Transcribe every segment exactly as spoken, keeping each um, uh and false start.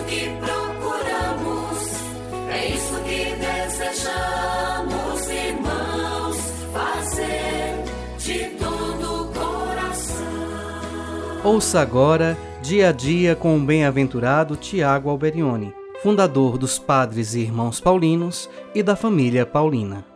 que procuramos, é isso que desejamos, irmãos, fazer de todo o coração. Ouça agora Dia a Dia com o bem-aventurado Tiago Alberione, fundador dos Padres e Irmãos Paulinos e da família Paulina.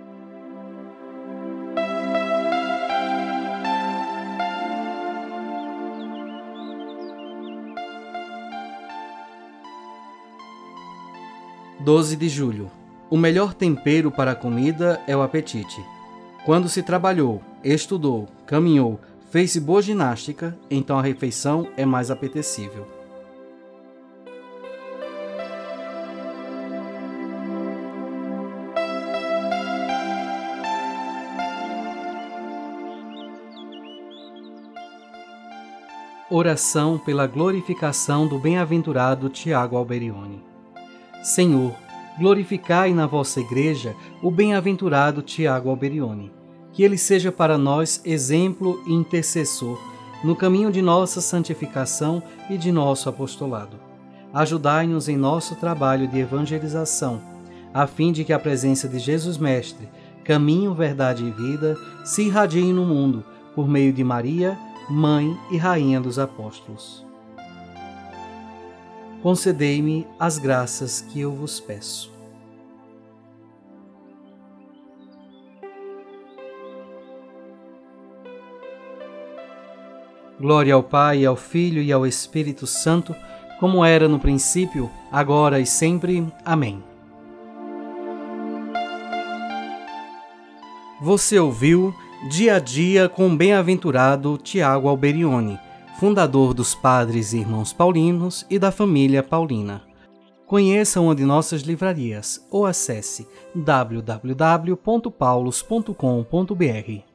doze de julho. O melhor tempero para a comida é o apetite. Quando se trabalhou, estudou, caminhou, fez boa ginástica, então a refeição é mais apetecível. Oração pela glorificação do bem-aventurado Tiago Alberione. Senhor, glorificai na vossa Igreja o bem-aventurado Tiago Alberione, que ele seja para nós exemplo e intercessor no caminho de nossa santificação e de nosso apostolado. Ajudai-nos em nosso trabalho de evangelização, a fim de que a presença de Jesus Mestre, caminho, verdade e vida, se irradie no mundo por meio de Maria, Mãe e Rainha dos Apóstolos. Concedei-me as graças que eu vos peço. Glória ao Pai, ao Filho e ao Espírito Santo, como era no princípio, agora e sempre. Amém. Você ouviu Dia a Dia com o bem-aventurado Tiago Alberione, fundador dos Padres e Irmãos Paulinos e da família Paulina. Conheça uma de nossas livrarias ou acesse w w w ponto paulos ponto com ponto b r.